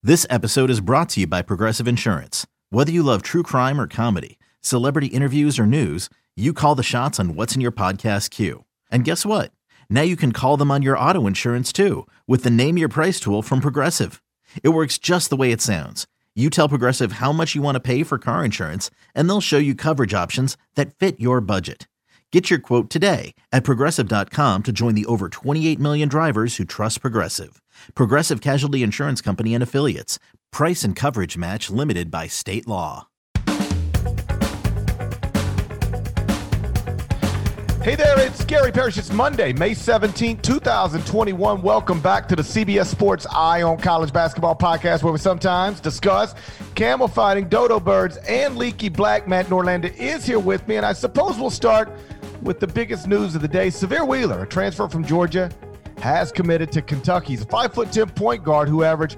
This episode is brought to you by Progressive Insurance. Whether you love true crime or comedy, celebrity interviews or news, you call the shots on what's in your podcast queue. And guess what? Now you can call them on your auto insurance too with the Name Your Price tool from Progressive. It works just the way it sounds. You tell Progressive how much you want to pay for car insurance, and they'll show you coverage options that fit your budget. Get your quote today at Progressive.com to join the over 28 million drivers who trust Progressive. Progressive Casualty Insurance Company and Affiliates. Price and coverage match limited by state law. Hey there, it's Gary Parrish. It's Monday, May 17th, 2021. Welcome back to the CBS Sports Eye on College Basketball podcast, where we sometimes discuss camel fighting, dodo birds, and leaky black. Matt Norlander is here with me, and I suppose we'll start with the biggest news of the day. Sahvir Wheeler, a transfer from Georgia, has committed to Kentucky. He's a 5'10" point guard who averaged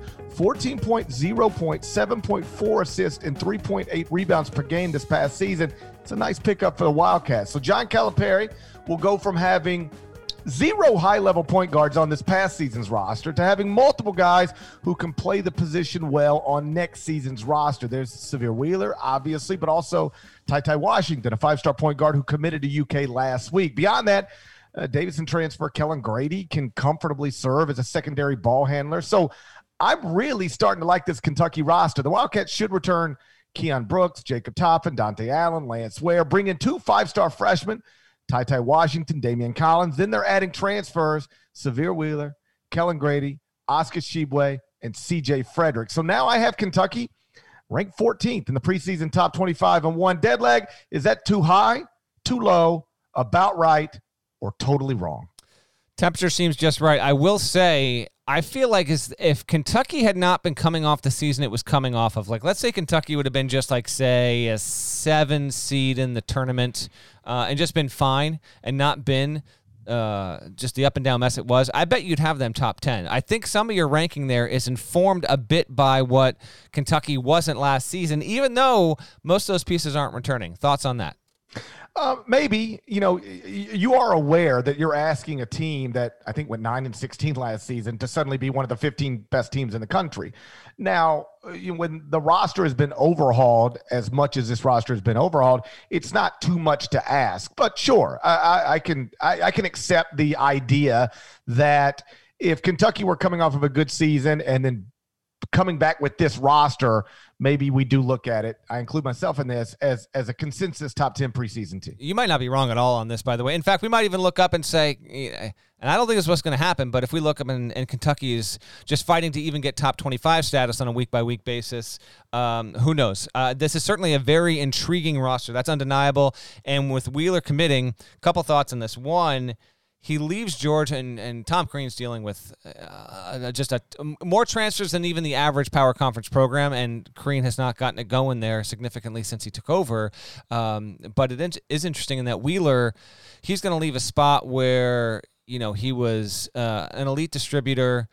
14.0 points, 7.4 assists, and 3.8 rebounds per game this past season. It's a nice pickup for the Wildcats. So John Calipari will go from having 0 high-level point guards on this past season's roster to having multiple guys who can play the position well on next season's roster. There's Sahvir Wheeler, obviously, but also Ty Washington, a 5-star point guard who committed to UK last week. Beyond that, Davidson transfer Kellan Grady can comfortably serve as a secondary ball handler. So I'm really starting to like this Kentucky roster. The Wildcats should return Keon Brooks, Jacob Toppin, Dante Allen, Lance Ware, bring in 2 5-star freshmen, Ty Washington, Damian Collins. Then they're adding transfers, Sahvir Wheeler, Kellan Grady, Oscar Tshiebwe, and C.J. Frederick. So now I have Kentucky ranked 14th in the preseason top 25 and one. Dead leg, is that too high, too low, about right, or totally wrong? Temperature seems just right. I will say, I feel like if Kentucky had not been coming off the season it was coming off of, like, let's say Kentucky would have been just like, say, a 7 seed in the tournament and just been fine and not been just the up and down mess it was, I bet you'd have them top 10. I think some of your ranking there is informed a bit by what Kentucky wasn't last season, even though most of those pieces aren't returning. Thoughts on that? Maybe, you are aware that you're asking a team that I think went 9-16 last season to suddenly be one of the 15 best teams in the country. Now, when the roster has been overhauled as much as this roster has been overhauled, it's not too much to ask. But sure, I can accept the idea that if Kentucky were coming off of a good season and then coming back with this roster, maybe we do look at it, I include myself in this, as a consensus top 10 preseason team. You might not be wrong at all on this, by the way. In fact, we might even look up and say, and I don't think this is what's going to happen, but if we look up and Kentucky is just fighting to even get top 25 status on a week-by-week basis, who knows? This is certainly a very intriguing roster. That's undeniable. And with Wheeler committing, a couple thoughts on this. One, he leaves Georgia, and Tom Crean's dealing with just more transfers than even the average power conference program, and Crean has not gotten it going there significantly since he took over. But it is interesting in that Wheeler, he's going to leave a spot where, he was an elite distributor,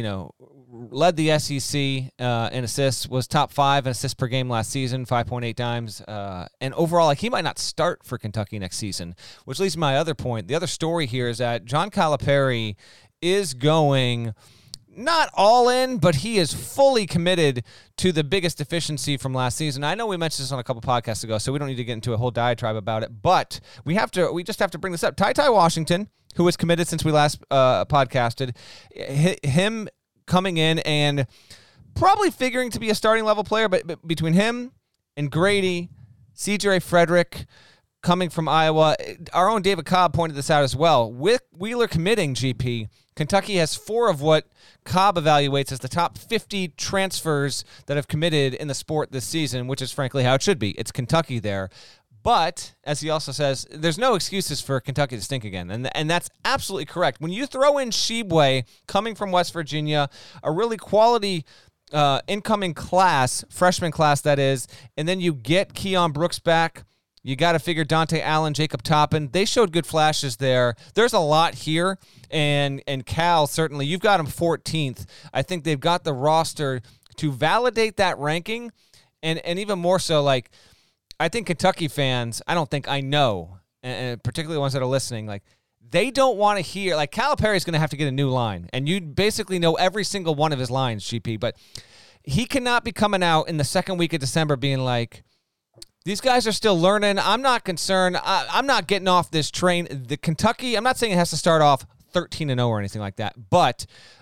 led the SEC in assists, was top 5 in assists per game last season, 5.8 times. And overall, he might not start for Kentucky next season, which leads to my other point. The other story here is that John Calipari is going not all in, but he is fully committed to the biggest deficiency from last season. I know we mentioned this on a couple podcasts ago, so we don't need to get into a whole diatribe about it, but we just have to bring this up. Ty Washington, who was committed since we last podcasted, him coming in and probably figuring to be a starting level player, but between him and Grady, C.J. Frederick coming from Iowa, our own David Cobb pointed this out as well. With Wheeler committing, GP, Kentucky has 4 of what Cobb evaluates as the top 50 transfers that have committed in the sport this season, which is frankly how it should be. It's Kentucky there. But, as he also says, there's no excuses for Kentucky to stink again. And that's absolutely correct. When you throw in Tshiebwe coming from West Virginia, a really quality incoming class, freshman class that is, and then you get Keon Brooks back, you got to figure Dante Allen, Jacob Toppin. They showed good flashes there. There's a lot here, and Cal, certainly, you've got him 14th. I think they've got the roster to validate that ranking, and even more so, I think Kentucky fans, I know, and particularly ones that are listening, they don't want to hear, Calipari's going to have to get a new line, and you basically know every single one of his lines, GP, but he cannot be coming out in the second week of December being like, these guys are still learning. I'm not concerned. I'm not getting off this train. The Kentucky, I'm not saying it has to start off 13-0 or anything like that, but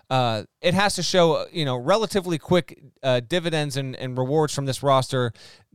it has to show, relatively quick dividends and rewards from this roster.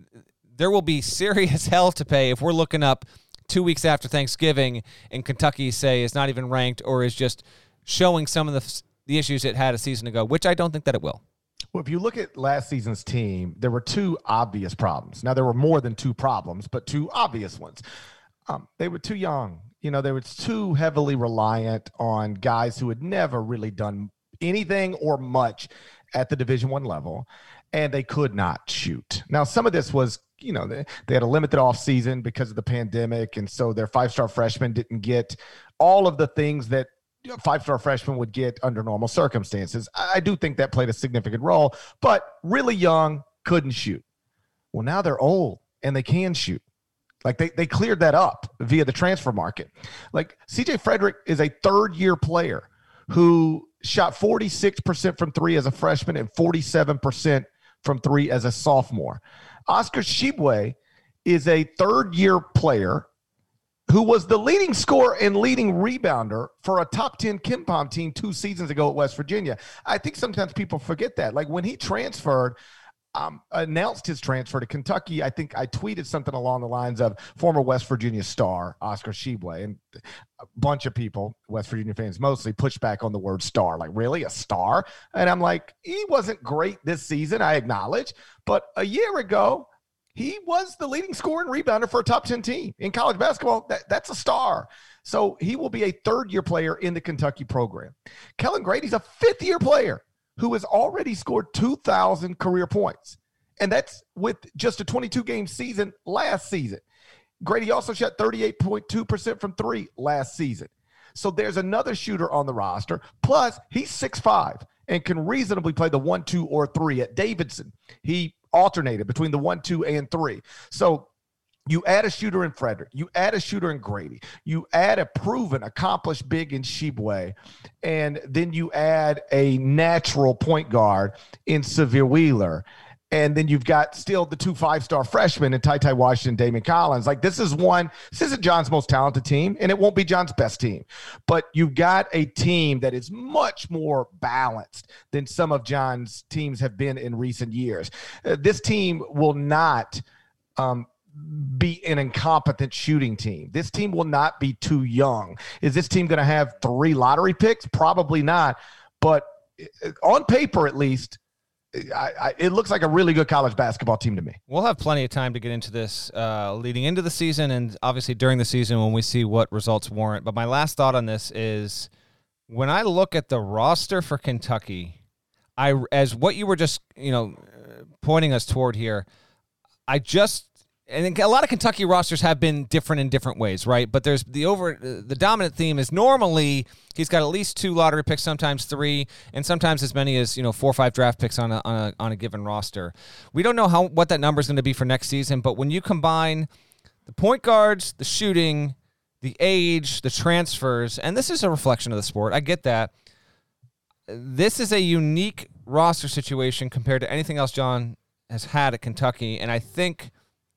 There will be serious hell to pay if we're looking up 2 weeks after Thanksgiving and Kentucky, say, is not even ranked or is just showing some of the issues it had a season ago, which I don't think that it will. Well, if you look at last season's team, there were two obvious problems. Now, there were more than two problems, but two obvious ones. They were too young. They were too heavily reliant on guys who had never really done anything or much at the Division I level, and they could not shoot. Now, some of this was, they had a limited offseason because of the pandemic, and so their five-star freshmen didn't get all of the things that five-star freshmen would get under normal circumstances. I do think that played a significant role, but really young, couldn't shoot. Well, now they're old, and they can shoot. Like they cleared that up via the transfer market. Like CJ Frederick is a third-year player who shot 46% from three as a freshman and 47% from three as a sophomore. Oscar Tshiebwe is a third-year player who was the leading scorer and leading rebounder for a top 10 KenPom team 2 seasons ago at West Virginia. I think sometimes people forget that. Like when he transferred, announced his transfer to Kentucky, I think I tweeted something along the lines of former West Virginia star Oscar Tshiebwe, and a bunch of people, West Virginia fans mostly, pushed back on the word star. Like, really, a star? And I'm like, he wasn't great this season, I acknowledge, but a year ago, he was the leading scorer and rebounder for a top 10 team in college basketball. That's a star. So he will be a third-year player in the Kentucky program. Kellen Grady's a fifth-year player who has already scored 2,000 career points. And that's with just a 22-game season last season. Grady also shot 38.2% from three last season. So there's another shooter on the roster. Plus, he's 6'5" and can reasonably play the 1, 2, or 3 at Davidson. He alternated between the 1, 2, and 3. So you add a shooter in Frederick. You add a shooter in Grady. You add a proven, accomplished big in Tshiebwe. And then you add a natural point guard in Sahvir Wheeler. And then you've got still the 2 5-star freshmen in Ty Washington, Damon Collins. Like this isn't John's most talented team, and it won't be John's best team. But you've got a team that is much more balanced than some of John's teams have been in recent years. This team will not be an incompetent shooting team. This team will not be too young. Is this team going to have 3 lottery picks? Probably not. But on paper, at least, it looks like a really good college basketball team to me. We'll have plenty of time to get into this leading into the season and obviously during the season when we see what results warrant. But my last thought on this is when I look at the roster for Kentucky, as what you were just pointing us toward here, and a lot of Kentucky rosters have been different in different ways, right? But there's the dominant theme is normally he's got at least 2 lottery picks, sometimes 3, and sometimes as many as 4 or 5 draft picks on a given roster. We don't know what that number is going to be for next season, but when you combine the point guards, the shooting, the age, the transfers, and this is a reflection of the sport. I get that. This is a unique roster situation compared to anything else John has had at Kentucky, and I think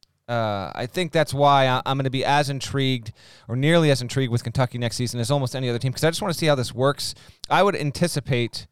that's why I'm going to be as intrigued or nearly as intrigued with Kentucky next season as almost any other team because I just want to see how this works. I would anticipate,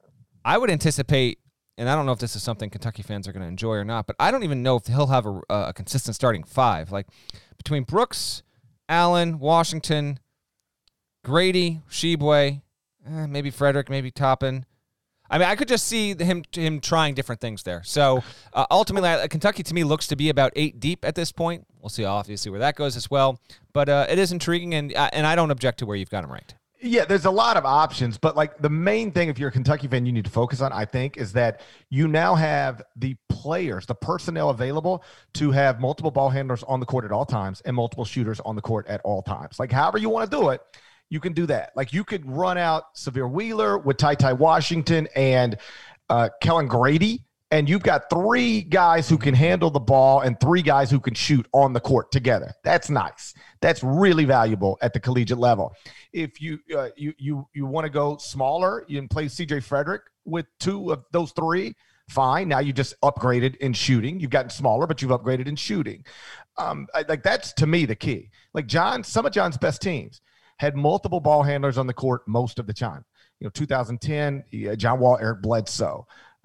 and I don't know if this is something Kentucky fans are going to enjoy or not, but I don't even know if he'll have a consistent starting 5. Like between Brooks, Allen, Washington, Grady, Tshiebwe, maybe Frederick, maybe Toppin. I mean, I could just see him trying different things there. So, ultimately, Kentucky, to me, looks to be about 8 deep at this point. We'll see, obviously, where that goes as well. But it is intriguing, and I don't object to where you've got him ranked. Yeah, there's a lot of options. But, like, the main thing, if you're a Kentucky fan, you need to focus on, I think, is that you now have the players, the personnel available to have multiple ball handlers on the court at all times and multiple shooters on the court at all times. Like, however you want to do it, you can do that. Like you could run out Sahvir Wheeler with Ty Washington and Kellen Grady, and you've got 3 guys who can handle the ball and 3 guys who can shoot on the court together. That's nice. That's really valuable at the collegiate level. If you want to go smaller, you can play CJ Frederick with 2 of those 3. Fine. Now you just upgraded in shooting. You've gotten smaller, but you've upgraded in shooting. That's, to me, the key. Like some of John's best teams had multiple ball handlers on the court most of the time. 2010, John Wall, Eric Bledsoe.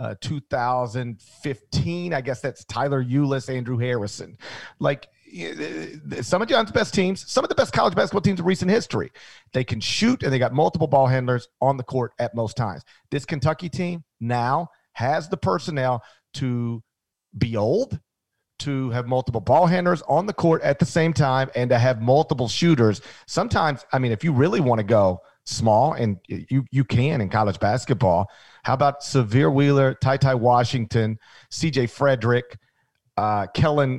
2015, I guess that's Tyler Ulis, Andrew Harrison. Like, some of John's best teams, some of the best college basketball teams in recent history, they can shoot and they got multiple ball handlers on the court at most times. This Kentucky team now has the personnel to be old, to have multiple ball handlers on the court at the same time, and to have multiple shooters. Sometimes, if you really want to go small, and you can in college basketball, how about Sahvir Wheeler, Ty Washington, CJ Frederick, Kellen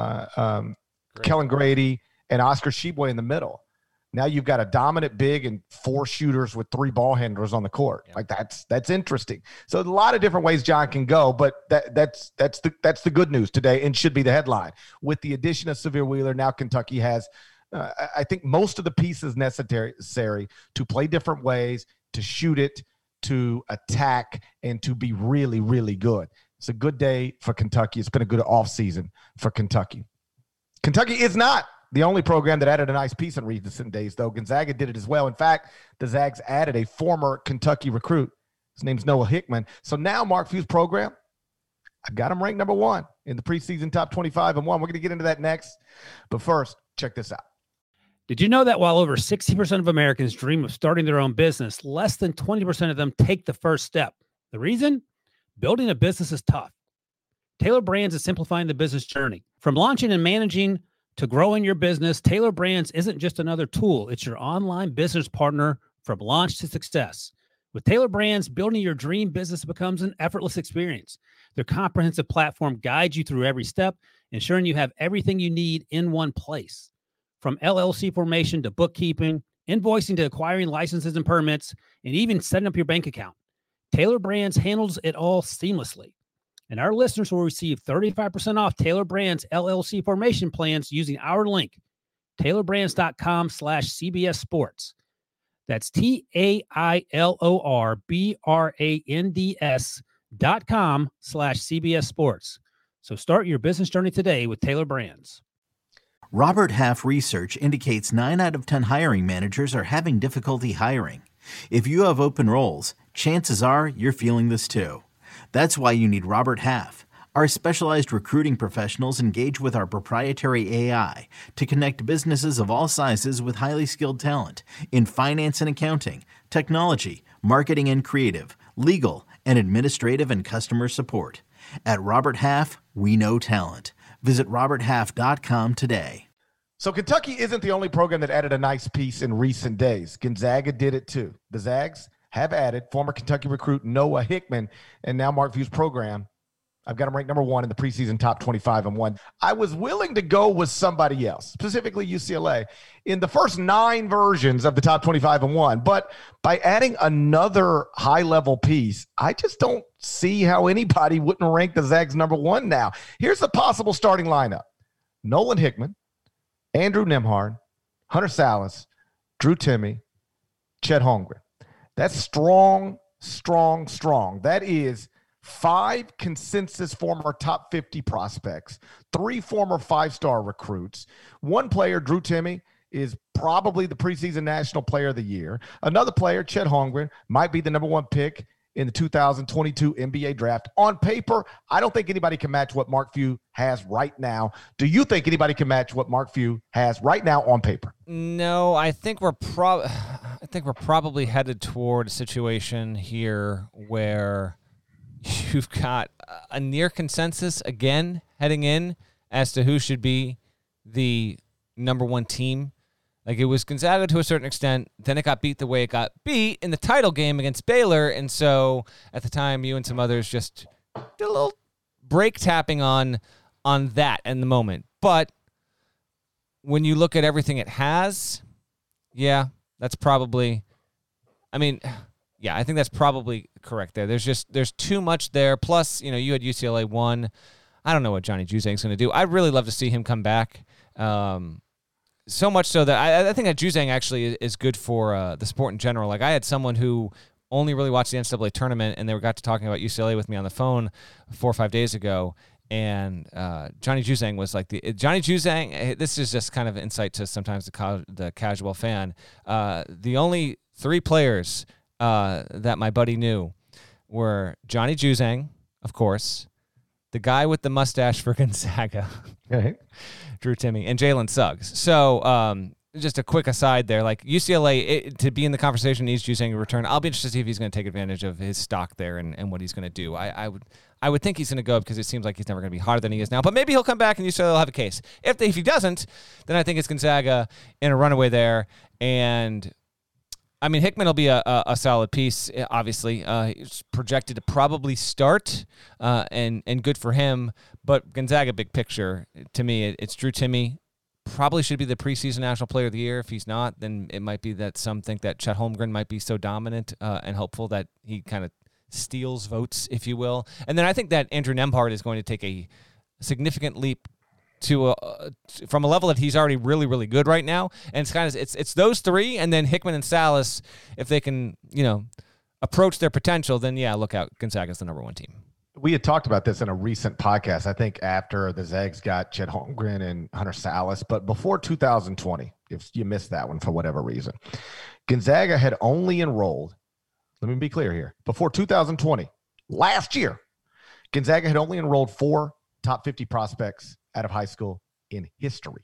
Grady, and Oscar Tshiebwe in the middle? Now you've got a dominant big and 4 shooters with 3 ball handlers on the court. Yep. Like that's interesting. So a lot of different ways John can go, but that's the good news today and should be the headline. With the addition of Sahvir Wheeler, now Kentucky has, I think, most of the pieces necessary to play different ways, to shoot it, to attack, and to be really, really good. It's a good day for Kentucky. It's been a good offseason for Kentucky. Kentucky is not the only program that added a nice piece in recent days, though. Gonzaga did it as well. In fact, the Zags added a former Kentucky recruit. His name's Noah Hickman. So now Mark Few's program, I've got him ranked number 1 in the preseason top 25 and 1. We're going to get into that next. But first, check this out. Did you know that while over 60% of Americans dream of starting their own business, less than 20% of them take the first step? The reason? Building a business is tough. Taylor Brands is simplifying the business journey. From launching and managing to growing your business, Taylor Brands isn't just another tool. It's your online business partner from launch to success. With Taylor Brands, building your dream business becomes an effortless experience. Their comprehensive platform guides you through every step, ensuring you have everything you need in one place. From LLC formation to bookkeeping, invoicing to acquiring licenses and permits, and even setting up your bank account, Taylor Brands handles it all seamlessly. And our listeners will receive 35% off Taylor Brands LLC formation plans using our link, taylorbrands.com/CBS Sports. That's TAILORBRANDS.com/CBS Sports. So start your business journey today with Taylor Brands. Robert Half research indicates 9 out of 10 hiring managers are having difficulty hiring. If you have open roles, chances are you're feeling this too. That's why you need Robert Half. Our specialized recruiting professionals engage with our proprietary AI to connect businesses of all sizes with highly skilled talent in finance and accounting, technology, marketing and creative, legal, and administrative and customer support. At Robert Half, we know talent. Visit roberthalf.com today. So Kentucky isn't the only program that added a nice piece in recent days. Gonzaga did it too. The Zags have added former Kentucky recruit Noah Hickman, and now Mark Few's program, I've got him ranked number 1 in the preseason top 25 and 1. I was willing to go with somebody else, specifically UCLA, in the first 9 versions of the top 25 and 1. But by adding another high-level piece, I just don't see how anybody wouldn't rank the Zags number 1 now. Here's the possible starting lineup. Nolan Hickman, Andrew Nembhard, Hunter Salas, Drew Timme, Chet Holmgren. That's strong. That is 5 consensus former top 50 prospects, 3 former 5-star recruits. 1 player, Drew Timme, is probably the preseason National Player of the Year. Another player, Chet Holmgren, might be the number 1 pick in the 2022 NBA draft. On paper, I don't think anybody can match what Mark Few has right now. Do you think anybody can match what Mark Few has right now on paper? No, I think we're probably headed toward a situation here where you've got a near consensus again heading in as to who should be the number 1 team. Like, it was Gonzaga to a certain extent. Then it got beat the way it got beat in the title game against Baylor. And so at the time, you and some others just did a little break tapping on that in the moment. But when you look at everything it has, that's probably, I think that's probably correct there. There's too much there. Plus, you had UCLA 1. I don't know what Johnny Juzang's going to do. I'd really love to see him come back. So much so that I think that Juzang actually is good for the sport in general. Like, I had someone who only really watched the NCAA tournament, and they got to talking about UCLA with me on the phone 4 or 5 days ago. And Johnny Juzang was like Johnny Juzang. This is just kind of insight to sometimes the casual fan. The only 3 players that my buddy knew were Johnny Juzang, of course, the guy with the mustache for Gonzaga, Drew Timme, and Jalen Suggs. So just a quick aside there, like UCLA, to be in the conversation needs Juzang to return. I'll be interested to see if he's going to take advantage of his stock there and what he's going to do. I would think he's going to go because it seems like he's never going to be hotter than he is now. But maybe he'll come back and UCLA will have a case. If he doesn't, then I think it's Gonzaga in a runaway there. And I mean, Hickman will be a solid piece, obviously. He's projected to probably start, and good for him. But Gonzaga, big picture, to me, it's Drew Timme. Probably should be the preseason National Player of the Year. If he's not, then it might be that some think that Chet Holmgren might be so dominant and hopeful that he kind of steals votes, if you will. And then I think that Andrew Nembhard is going to take a significant leap to from a level that he's already really, really good right now. And it's those 3, and then Hickman and Salas, if they can, approach their potential, then yeah, look out. Gonzaga's the number 1 team. We had talked about this in a recent podcast, I think after the Zags got Chet Holmgren and Hunter Salas, but before 2020, if you missed that one for whatever reason, Gonzaga had only enrolled, let me be clear here, before 2020, last year, Gonzaga had only enrolled 4 top 50 prospects out of high school in history.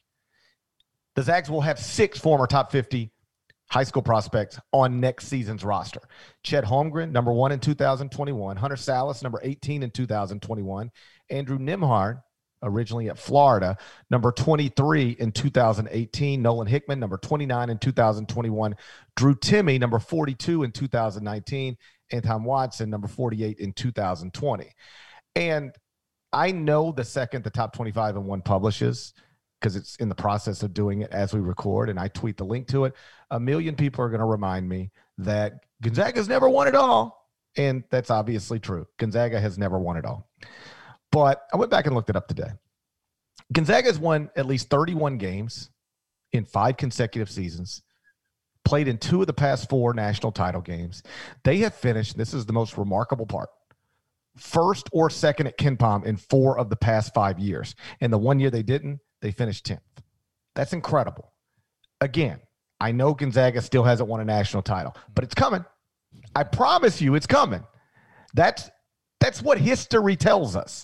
The Zags will have 6 former top 50 high school prospects on next season's roster. Chet Holmgren, number 1 in 2021. Hunter Salas, number 18 in 2021. Andrew Nembhard, originally at Florida, number 23 in 2018. Nolan Hickman, number 29 in 2021. Drew Timme, number 42 in 2019. Anton Watson, number 48 in 2020. And I know the second the top 25 and 1 publishes, because it's in the process of doing it as we record, and I tweet the link to it, 1 million people are going to remind me that Gonzaga's never won it all. And that's obviously true. Gonzaga has never won it all. But I went back and looked it up today. Gonzaga has won at least 31 games in 5 consecutive seasons, played in 2 of the past 4 national title games. They have finished, this is the most remarkable part, first or second at KenPom in 4 of the past 5 years. And the 1 year they didn't, they finished 10th. That's incredible. Again, I know Gonzaga still hasn't won a national title, but it's coming. I promise you it's coming. That's what history tells us.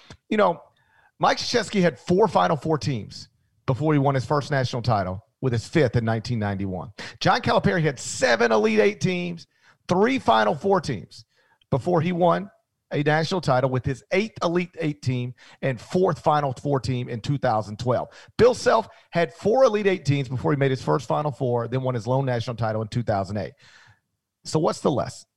Mike Krzyzewski had 4 Final Four teams before he won his first national title, with his 5th in 1991. John Calipari had 7 Elite 8 teams, 3 Final Four teams before he won a national title with his 8th Elite 8 team and 4th Final Four team in 2012. Bill Self had 4 Elite 8 teams before he made his first Final Four, then won his lone national title in 2008. So what's the lesson?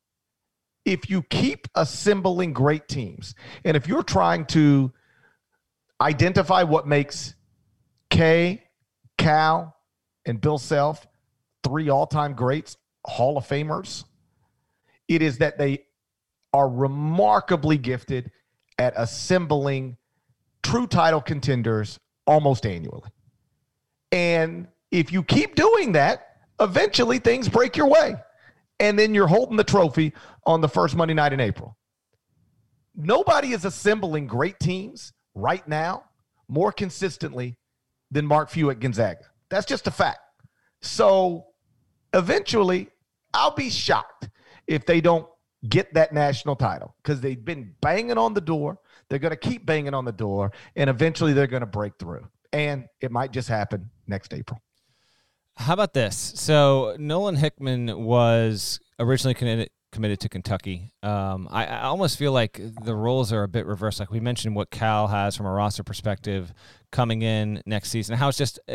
If you keep assembling great teams, and if you're trying to identify what makes Kay, Cal, and Bill Self 3 all-time greats, Hall of Famers, it is that they are remarkably gifted at assembling true title contenders almost annually. And if you keep doing that, eventually things break your way. And then you're holding the trophy on the first Monday night in April. Nobody is assembling great teams right now more consistently than Mark Few at Gonzaga. That's just a fact. So eventually, I'll be shocked if they don't get that national title, because they've been banging on the door. They're going to keep banging on the door, and eventually they're going to break through. And it might just happen next April. How about this? So Nolan Hickman was originally committed to Kentucky. I almost feel like the roles are a bit reversed. Like we mentioned what Cal has from a roster perspective coming in next season. How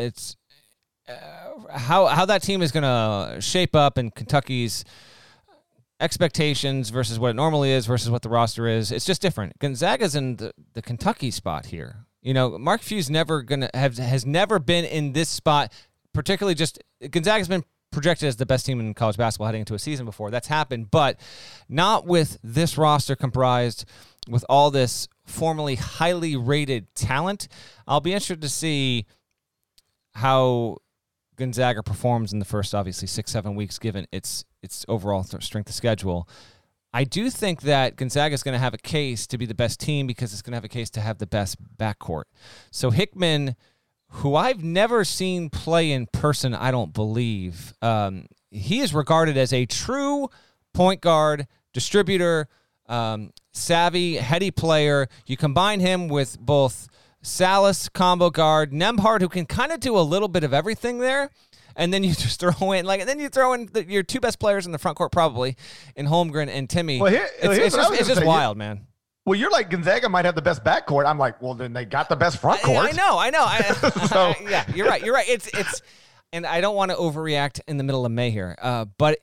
how that team is going to shape up, and Kentucky's expectations versus what it normally is versus what the roster is. It's just different. Gonzaga's in the Kentucky spot here. Mark Few's has never been in this spot, particularly just Gonzaga's been projected as the best team in college basketball heading into a season before. That's happened, but not with this roster comprised with all this formerly highly rated talent. I'll be interested to see how Gonzaga performs in the first, obviously, 6-7 weeks, given its overall strength of schedule. I do think that Gonzaga is going to have a case to be the best team because it's going to have a case to have the best backcourt. So Hickman, who I've never seen play in person, I don't believe, he is regarded as a true point guard, distributor, savvy, heady player. You combine him with both Salas, combo guard, Nembhard, who can kind of do a little bit of everything there, and then you just throw in your two best players in the front court probably in Holmgren and Timmy. Well, it's just wild, man. Well, you're like Gonzaga might have the best backcourt. I'm like, well, then they got the best front court. I know. So. Yeah, you're right. It's, and I don't want to overreact in the middle of May here. But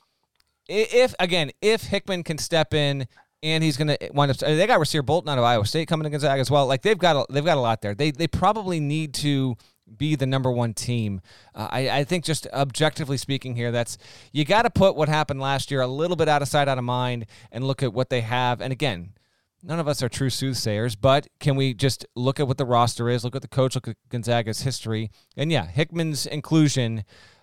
if Hickman can step in and he's going to wind up, they got Rasir Bolton out of Iowa State coming to Gonzaga as well. Like they've got a lot there. They probably need to be the number one team. I think just objectively speaking here, you got to put what happened last year a little bit out of sight, out of mind, and look at what they have. And again, none of us are true soothsayers, but can we just look at what the roster is, look at the coach, look at Gonzaga's history, and yeah, Hickman's inclusion.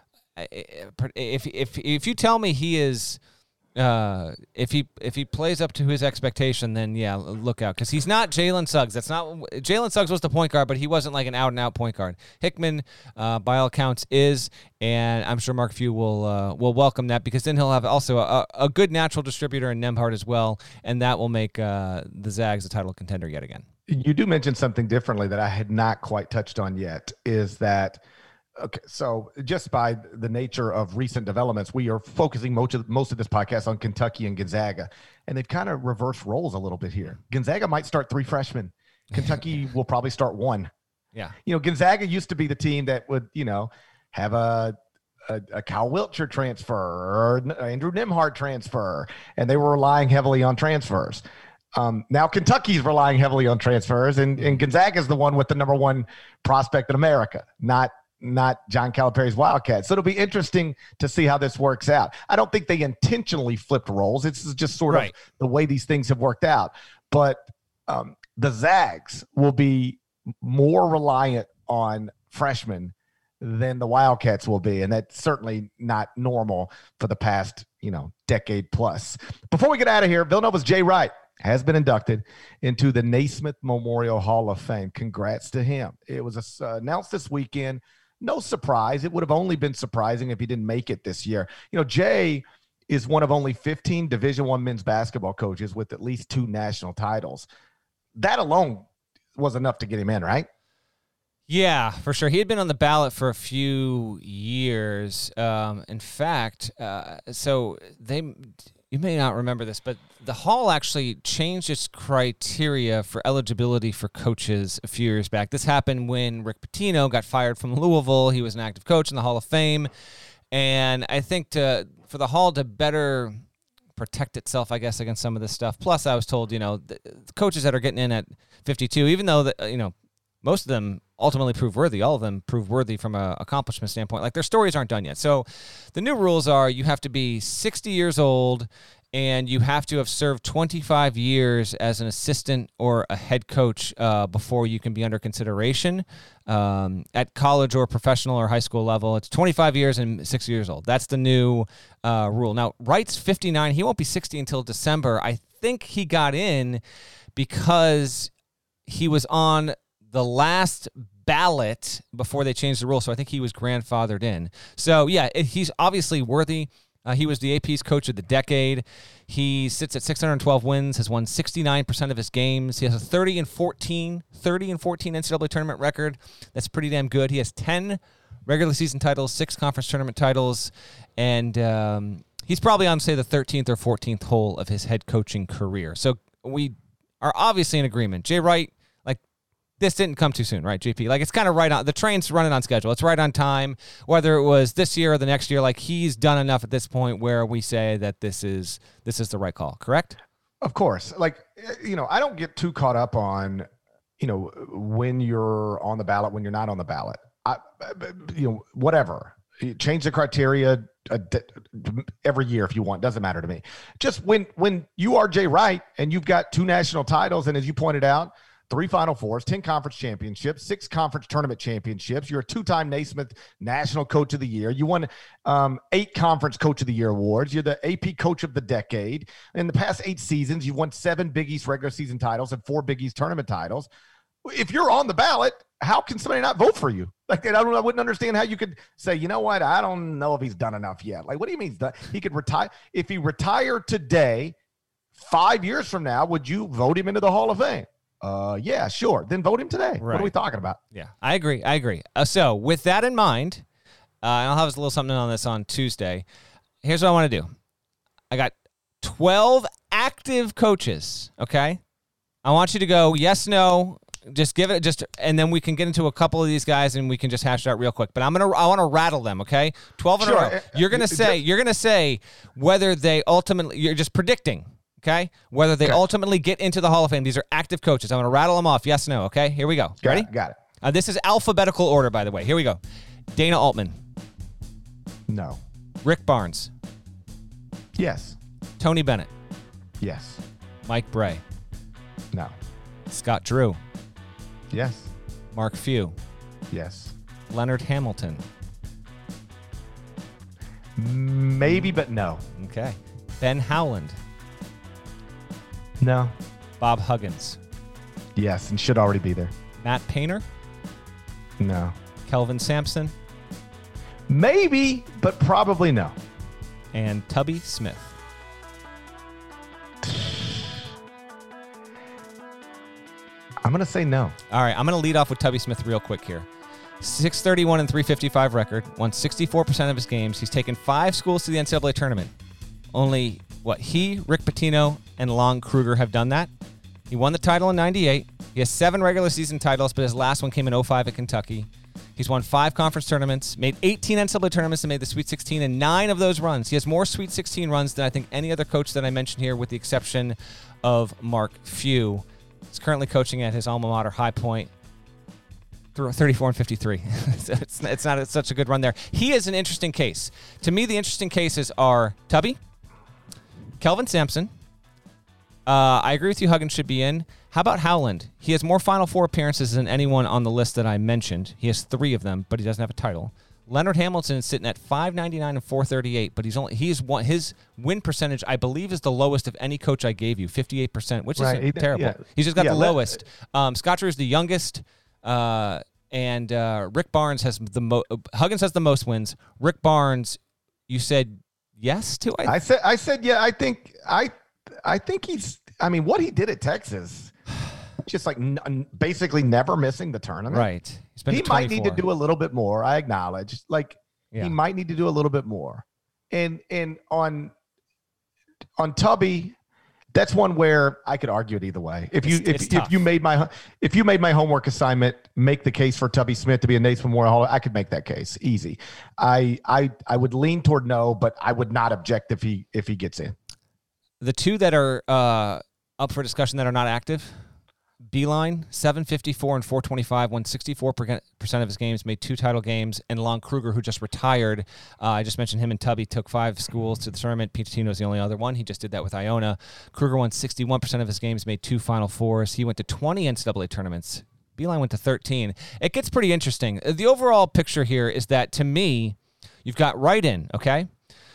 If you tell me he is, if he plays up to his expectation, then yeah, look out, because he's not Jalen Suggs. Jalen Suggs was the point guard, but he wasn't like an out and out point guard. Hickman, by all accounts, is, and I'm sure Mark Few will welcome that, because then he'll have also a good natural distributor in Nembhard as well, and that will make the Zags a title contender yet again. You do mention something differently that I had not quite touched on yet, is that. Okay, so just by the nature of recent developments, we are focusing most of this podcast on Kentucky and Gonzaga, and they've kind of reversed roles a little bit here. Gonzaga might start 3 freshmen. Kentucky will probably start 1. Yeah. Gonzaga used to be the team that would, have a Kyle Wiltshire transfer or Andrew Nembhard transfer, and they were relying heavily on transfers. Now Kentucky's relying heavily on transfers, and Gonzaga is the one with the number 1 prospect in America, not John Calipari's Wildcats. So it'll be interesting to see how this works out. I don't think they intentionally flipped roles. It's just sort of the way these things have worked out. But the Zags will be more reliant on freshmen than the Wildcats will be, and that's certainly not normal for the past, decade plus. Before we get out of here, Villanova's Jay Wright has been inducted into the Naismith Memorial Hall of Fame. Congrats to him. It was announced this weekend. No surprise. It would have only been surprising if he didn't make it this year. Jay is one of only 15 Division I men's basketball coaches with at least 2 national titles. That alone was enough to get him in, right? Yeah, for sure. He had been on the ballot for a few years. In fact, you may not remember this, but the Hall actually changed its criteria for eligibility for coaches a few years back. This happened when Rick Pitino got fired from Louisville. He was an active coach in the Hall of Fame. And I think for the Hall to better protect itself, I guess, against some of this stuff. Plus, I was told, the coaches that are getting in at 52, even though, most of them ultimately prove worthy. All of them prove worthy from an accomplishment standpoint. Like, their stories aren't done yet. So the new rules are you have to be 60 years old and you have to have served 25 years as an assistant or a head coach before you can be under consideration at college or professional or high school level. It's 25 years and 60 years old. That's the new rule. Now, Wright's 59. He won't be 60 until December. I think he got in because he was on the last ballot before they changed the rule, so I think he was grandfathered in. So, yeah, he's obviously worthy. He was the AP's coach of the decade. He sits at 612 wins, has won 69% of his games. He has a 30-14 NCAA tournament record. That's pretty damn good. He has 10 regular season titles, 6 conference tournament titles, and he's probably on, say, the 13th or 14th hole of his head coaching career. So we are obviously in agreement. Jay Wright, this didn't come too soon, right, JP? It's kind of right on. The train's running on schedule. It's right on time, whether it was this year or the next year. He's done enough at this point where we say that this is the right call, correct? Of course. I don't get too caught up on, when you're on the ballot, when you're not on the ballot. Whatever. You change the criteria every year if you want. Doesn't matter to me. Just when you are Jay Wright and you've got 2 national titles, and as you pointed out, 3 Final Fours, 10 conference championships, 6 conference tournament championships. You're a 2-time Naismith National Coach of the Year. You won 8 Conference Coach of the Year awards. You're the AP Coach of the Decade. In the past 8 seasons, you've won 7 Big East regular season titles and 4 Big East tournament titles. If you're on the ballot, how can somebody not vote for you? Like, I wouldn't understand how you could say, you know what, I don't know if he's done enough yet. Like, what do you mean he's done? He could retire. If he retired today, 5 years from now, would you vote him into the Hall of Fame? Yeah, sure. Then vote him today. Right. What are we talking about? Yeah, I agree. So with that in mind, I'll have a little something on this on Tuesday. Here's what I want to do. I got 12 active coaches, okay? I want you to go yes, no, just give it, and then we can get into a couple of these guys and we can just hash it out real quick. But I want to rattle them, okay? 12 in a row. You're going to say whether they ultimately, you're just predicting. Okay, whether they ultimately get into the Hall of Fame. These are active coaches. I'm going to rattle them off. Yes, no. Okay, here we go. Ready? Got it. This is alphabetical order, by the way. Here we go. Dana Altman. No. Rick Barnes. Yes. Tony Bennett. Yes. Mike Bray. No. Scott Drew. Yes. Mark Few. Yes. Leonard Hamilton. Maybe, but no. Okay. Ben Howland. No. Bob Huggins. Yes, and should already be there. Matt Painter. No. Kelvin Sampson. Maybe, but probably no. And Tubby Smith. I'm going to say no. All right, I'm going to lead off with Tubby Smith real quick here. 631 and 355 record, won 64% of his games. He's taken 5 schools to the NCAA tournament. Only, he, Rick Pitino, and Lon Kruger have done that. He won the title in 98. He has 7 regular season titles, but his last one came in 2005 at Kentucky. He's won 5 conference tournaments, made 18 NCAA tournaments, and made the Sweet 16 in 9 of those runs. He has more Sweet 16 runs than I think any other coach that I mentioned here, with the exception of Mark Few. He's currently coaching at his alma mater, High Point. 34 and 53. It's not such a good run there. He is an interesting case. To me, the interesting cases are Tubby, Kelvin Sampson. I agree with you, Huggins should be in. How about Howland? He has more Final Four appearances than anyone on the list that I mentioned. He has 3 of them, but he doesn't have a title. Leonard Hamilton is sitting at .599 and .438, but his win percentage, I believe, is the lowest of any coach I gave you, 58%, which is terrible. Yeah. He's just got the lowest. Scott Drew is the youngest. And Rick Barnes has Huggins has the most wins. Rick Barnes, you said yes to? I said yeah. I think he's. I mean, what he did at Texas, just like basically never missing the tournament. Right. He might need to do a little bit more. I acknowledge. He might need to do a little bit more. And on Tubby, that's one where I could argue it either way. If you made my homework assignment, make the case for Tubby Smith to be a Naismith Memorial Hall, I could make that case easy. I would lean toward no, but I would not object if he gets in. The 2 that are up for discussion that are not active, Beeline, 754 and 425, won 64% of his games, made 2 title games, and Lon Kruger, who just retired. I just mentioned him and Tubby took 5 schools to the tournament. Pitino is the only other one. He just did that with Iona. Kruger won 61% of his games, made 2 Final Fours. He went to 20 NCAA tournaments. Beeline went to 13. It gets pretty interesting. The overall picture here is that, to me, you've got right in, okay?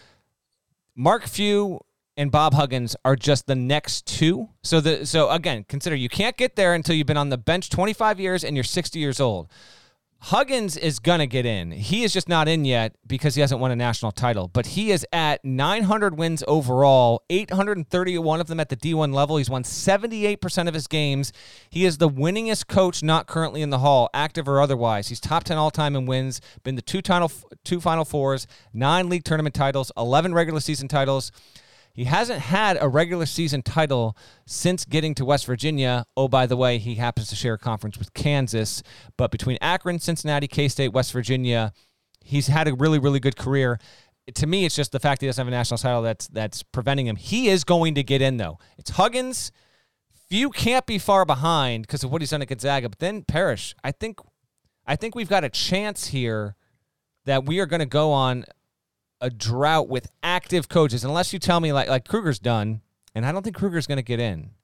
Mark Few and Bob Huggins are just the next 2. So again, consider you can't get there until you've been on the bench 25 years and you're 60 years old. Huggins is going to get in. He is just not in yet because he hasn't won a national title, but he is at 900 wins overall, 831 of them at the D1 level. He's won 78% of his games. He is the winningest coach not currently in the Hall, active or otherwise. He's top 10 all-time in wins, been to 2 Final Fours, 9 league tournament titles, 11 regular season titles. He hasn't had a regular season title since getting to West Virginia. Oh, by the way, he happens to share a conference with Kansas. But between Akron, Cincinnati, K-State, West Virginia, he's had a really, really good career. To me, it's just the fact he doesn't have a national title that's preventing him. He is going to get in, though. It's Huggins. Few can't be far behind because of what he's done at Gonzaga. But then Parrish, I think we've got a chance here that we are going to go on a drought with active coaches, unless you tell me like Kruger's done, and I don't think Kruger's going to get in.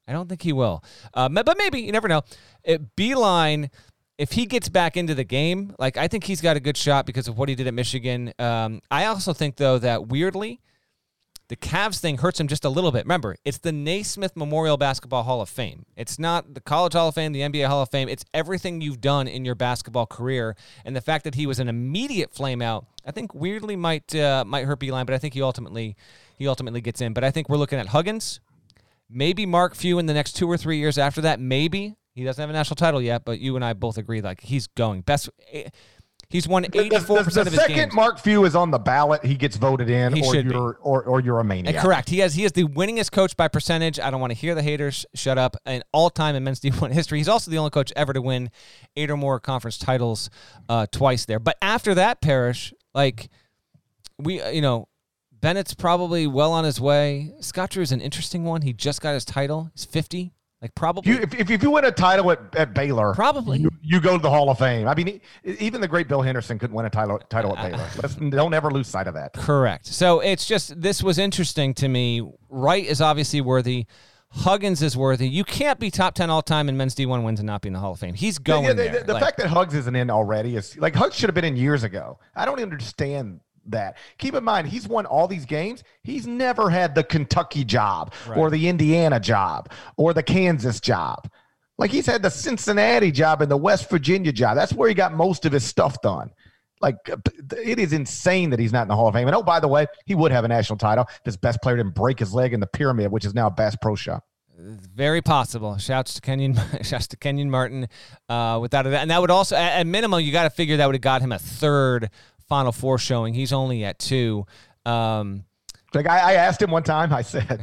I don't think he will. But maybe. You never know. Beilein, if he gets back into the game, like I think he's got a good shot because of what he did at Michigan. I also think, though, that weirdly, the Cavs thing hurts him just a little bit. Remember, it's the Naismith Memorial Basketball Hall of Fame. It's not the College Hall of Fame, the NBA Hall of Fame. It's everything you've done in your basketball career. And the fact that he was an immediate flameout, I think weirdly might hurt Beilein, but I think he ultimately gets in. But I think we're looking at Huggins, maybe Mark Few in the next 2 or 3 years after that. Maybe. He doesn't have a national title yet, but you and I both agree like he's going. He's won 84% of his games. The second Mark Few is on the ballot, he gets voted in, or you're a maniac. Correct. He is the winningest coach by percentage. I don't want to hear the haters. Shut up. And all-time in men's D1 history. He's also the only coach ever to win 8 or more conference titles twice there. But after that, Parrish, like Bennett's probably well on his way. Scott Drew is an interesting one. He just got his title. He's 50. Like probably, if you win a title at Baylor, probably you go to the Hall of Fame. I mean, even the great Bill Henderson couldn't win a title at Baylor. Don't ever lose sight of that. Correct. So it's just this was interesting to me. Wright is obviously worthy. Huggins is worthy. You can't be top 10 all time in men's D1 wins and not be in the Hall of Fame. He's going there. The fact that Huggs isn't in already is like Huggs should have been in years ago. I don't understand that. Keep in mind, he's won all these games. He's never had the Kentucky job or the Indiana job or the Kansas job. Like he's had the Cincinnati job and the West Virginia job. That's where he got most of his stuff done. Like it is insane that he's not in the Hall of Fame. And oh, by the way, he would have a national title if his best player didn't break his leg in the pyramid, which is now a Bass Pro Shop. Very possible. Shouts to Kenyon Martin. Without it, and that would also, at minimum, you got to figure that would have got him a third Final Four showing. He's only at 2. Like I asked him one time. I said,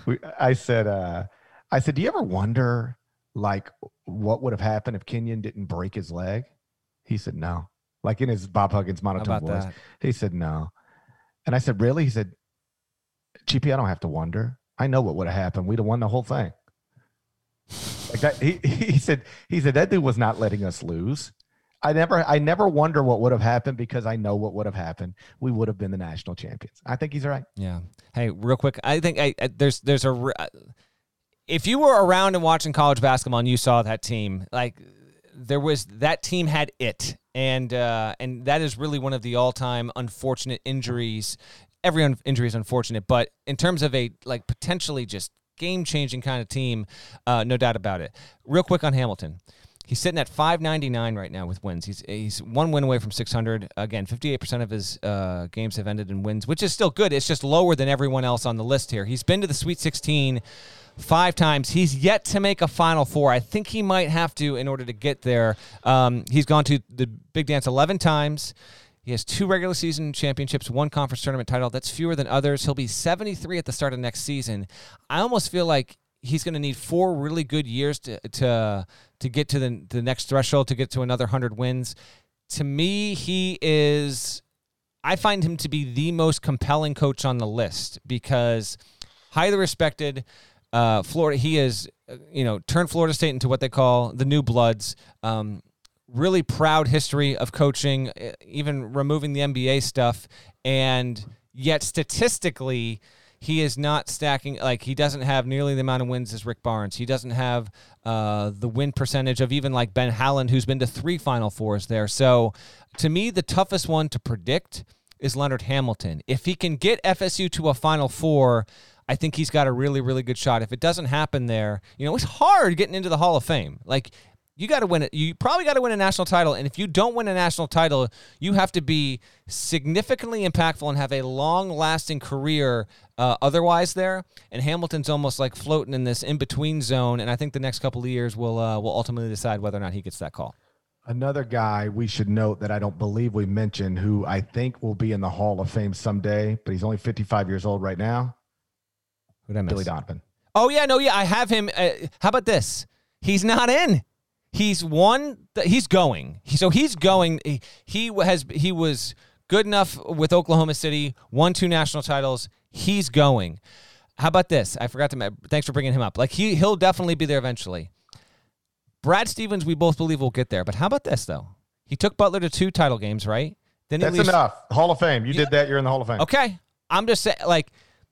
do you ever wonder like what would have happened if Kenyon didn't break his leg? He said no. Like in his Bob Huggins monotone voice, he said no. And I said, really? He said, GP, I don't have to wonder. I know what would have happened. We'd have won the whole thing. Like that. He said that dude was not letting us lose. I never wonder what would have happened because I know what would have happened. We would have been the national champions. I think he's right. Yeah. Hey, real quick, I think if you were around and watching college basketball and you saw that team, like that team had it, and that is really one of the all-time unfortunate injuries. Every injury is unfortunate, but in terms of a like potentially just game-changing kind of team, no doubt about it. Real quick on Hamilton. He's sitting at 599 right now with wins. He's one win away from 600. Again, 58% of his games have ended in wins, which is still good. It's just lower than everyone else on the list here. He's been to the Sweet 16 5 times. He's yet to make a Final Four. I think he might have to in order to get there. He's gone to the Big Dance 11 times. He has 2 regular season championships, 1 conference tournament title. That's fewer than others. He'll be 73 at the start of next season. I almost feel like he's going to need 4 really good years to get to the next threshold, to get to another 100 wins. To me, I find him to be the most compelling coach on the list because highly respected. Florida, he has, turned Florida State into what they call the new bloods. Really proud history of coaching, even removing the NBA stuff. And yet statistically, he is not stacking, like he doesn't have nearly the amount of wins as Rick Barnes. He doesn't have the win percentage of even like Ben Howland, who's been to 3 Final Fours there. So to me, the toughest one to predict is Leonard Hamilton. If he can get FSU to a Final Four, I think he's got a really, really good shot. If it doesn't happen there, it's hard getting into the Hall of Fame. Like, you got to win it. You probably got to win a national title. And if you don't win a national title, you have to be significantly impactful and have a long-lasting career otherwise there. And Hamilton's almost like floating in this in-between zone. And I think the next couple of years will ultimately decide whether or not he gets that call. Another guy we should note that I don't believe we mentioned, who I think will be in the Hall of Fame someday, but he's only 55 years old right now. Who'd I miss? Billy Donovan. Oh, yeah. No, yeah. I have him. How about this? He's not in. He's won. He's going. So he's going. He was good enough with Oklahoma City. Won 2 national titles. He's going. How about this? I forgot to. Thanks for bringing him up. Like he'll definitely be there eventually. Brad Stevens, we both believe will get there. But how about this though? He took Butler to 2 title games, right? Then that's enough. Hall of Fame. You did that. You're in the Hall of Fame. Okay. I'm just saying, like,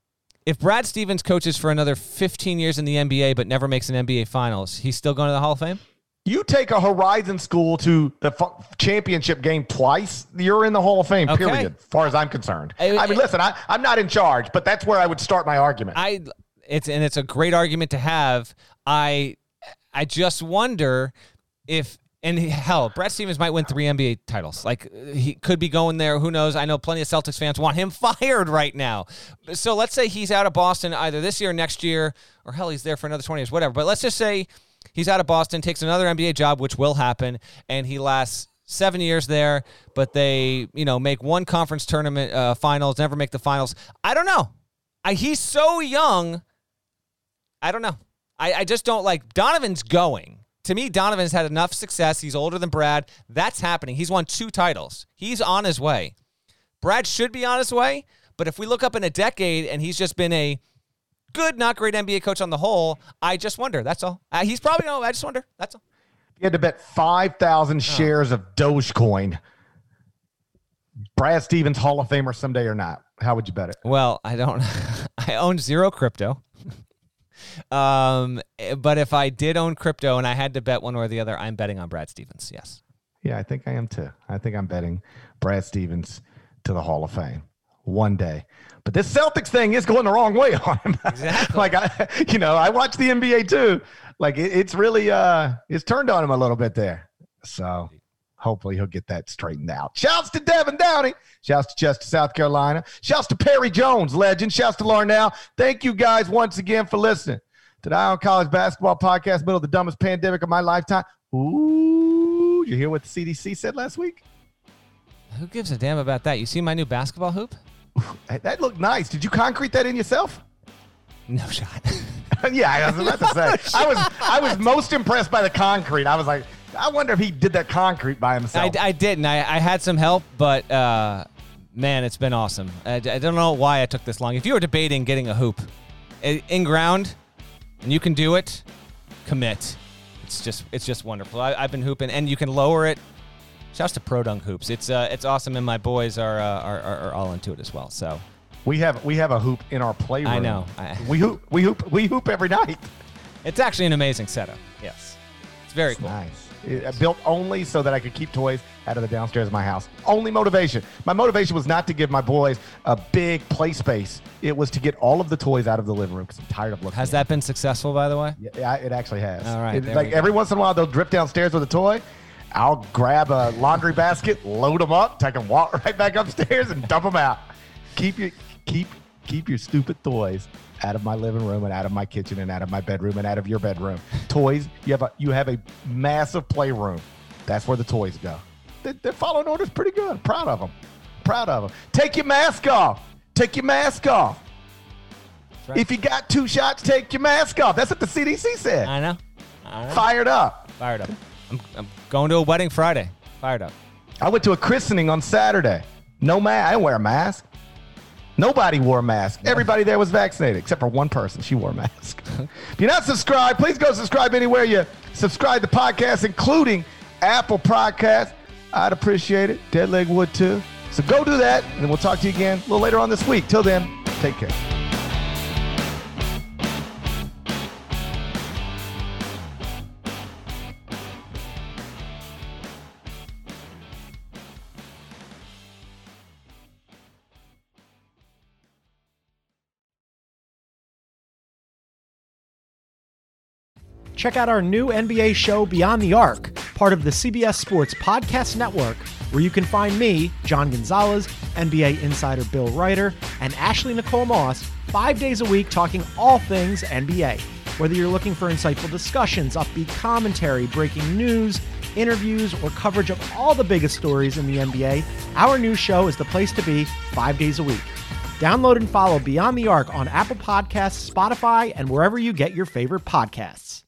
If Brad Stevens coaches for another 15 years in the NBA but never makes an NBA Finals, he's still going to the Hall of Fame? You take a Horizon school to the championship game twice, you're in the Hall of Fame, period, as far as I'm concerned. I mean, listen, I'm not in charge, but that's where I would start my argument. It's a great argument to have. I just wonder if, and hell, Brad Stevens might win 3 NBA titles. Like, he could be going there. Who knows? I know plenty of Celtics fans want him fired right now. So let's say he's out of Boston either this year or next year, or hell, he's there for another 20 years, whatever. But let's just say he's out of Boston, takes another NBA job, which will happen, and he lasts 7 years there, but they, make one conference tournament finals, never make the finals. I don't know. He's so young. I don't know. I just don't like Donovan's going. To me, Donovan's had enough success. He's older than Brad. That's happening. He's won 2 titles. He's on his way. Brad should be on his way, but if we look up in a decade and he's just been a good, not great NBA coach on the whole, I just wonder. That's all. He's probably no. I just wonder. That's all. You had to bet 5,000 shares of Dogecoin. Brad Stevens, Hall of Famer someday or not? How would you bet it? Well, I don't. I own 0 crypto. But if I did own crypto and I had to bet one or the other, I'm betting on Brad Stevens. Yes. Yeah, I think I am too. I think I'm betting Brad Stevens to the Hall of Fame one day. But this Celtics thing is going the wrong way on him. Exactly. Like I watch the NBA too. Like it's really it's turned on him a little bit there. So hopefully he'll get that straightened out. Shouts to Devin Downey. Shouts to Chester, South Carolina. Shouts to Perry Jones, legend. Shouts to Larnell. Thank you guys once again for listening to the Eye on College Basketball Podcast, middle of the dumbest pandemic of my lifetime. Ooh, you hear what the CDC said last week? Who gives a damn about that? You see my new basketball hoop? That looked nice. Did you concrete that in yourself? No shot. Yeah, I was about to say. I was most impressed by the concrete. I was like, I wonder if he did that concrete by himself. I didn't. I had some help, but man, it's been awesome. I don't know why I took this long. If you were debating getting a hoop in ground and you can do it, commit. It's just wonderful. I've been hooping, and you can lower it. Shouts to Pro Dunk Hoops. It's awesome, and my boys are all into it as well. So we have a hoop in our playroom. I know. We hoop every night. It's actually an amazing setup. Yes, it's very cool. Nice. Built only so that I could keep toys out of the downstairs of my house. Only motivation. My motivation was not to give my boys a big play space. It was to get all of the toys out of the living room because I'm tired of looking. Has that been successful, by the way? Yeah, it actually has. All right. Like every once in a while, they'll drip downstairs with a toy. I'll grab a laundry basket, load them up, take them, walk right back upstairs, and dump them out. Keep your stupid toys out of my living room and out of my kitchen and out of my bedroom and out of your bedroom. Toys, you have a massive playroom. That's where the toys go. They're following orders pretty good. I'm proud of them. Take your mask off. Right. If you got 2 shots, take your mask off. That's what the CDC said. I know. Fired up. I'm going to a wedding Friday. Fired up. I went to a christening on Saturday. No mask. I didn't wear a mask. Nobody wore a mask. Everybody there was vaccinated, except for one person. She wore a mask. If you're not subscribed, please go subscribe anywhere you subscribe to podcasts, including Apple Podcasts. I'd appreciate it. Deadleg would too. So go do that, and then we'll talk to you again a little later on this week. Till then, take care. Check out our new NBA show, Beyond the Arc, part of the CBS Sports Podcast Network, where you can find me, John Gonzalez, NBA insider Bill Ryder, and Ashley Nicole Moss 5 days a week talking all things NBA. Whether you're looking for insightful discussions, upbeat commentary, breaking news, interviews, or coverage of all the biggest stories in the NBA, our new show is the place to be 5 days a week. Download and follow Beyond the Arc on Apple Podcasts, Spotify, and wherever you get your favorite podcasts.